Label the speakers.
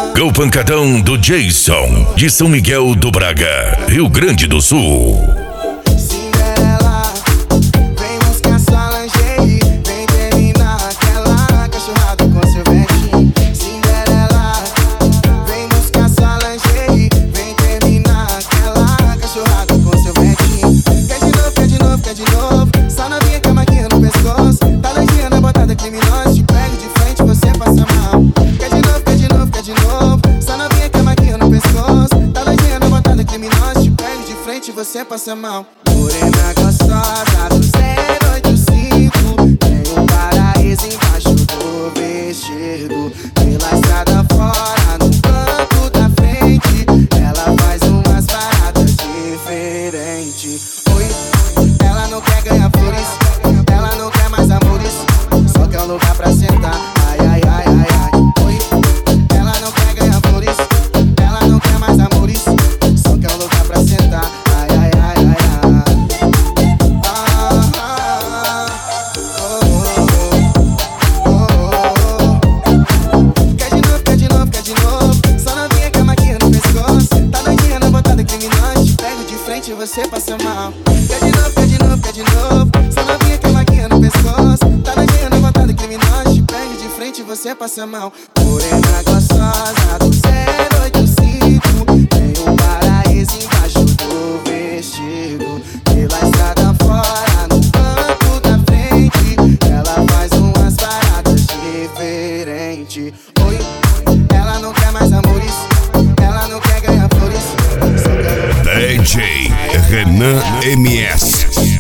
Speaker 1: É o pancadão do Jason, de São Miguel do Braga, Rio Grande do Sul.
Speaker 2: Você passa mal. Morena gostosa do 085, tem um paraíso embaixo do vestido. Pela estrada fora, no banco da frente, ela faz umas paradas diferentes. Oi, ela não quer ganhar flores, ela não quer mais amores, só quer um lugar pra sentar. Ai, ai, ai, ai, ai. Oi, ela não quer ganhar flores, ela não quer mais amores, só quer um lugar pra sentar. Você passa mal. Quer de novo, quer de novo, quer de novo. Só novinha que a maquinha no pescoço. Tá doidinha na vontade criminosa. Te pega de frente, você passa mal. Morena gostosa do 085, tem um paraíso embaixo do vestido. Pela estrada fora, no banco da frente, ela faz umas paradas diferentes. Oi, ela não quer mais amores, ela não quer ganhar flores, só quer
Speaker 1: DJ Renan MS.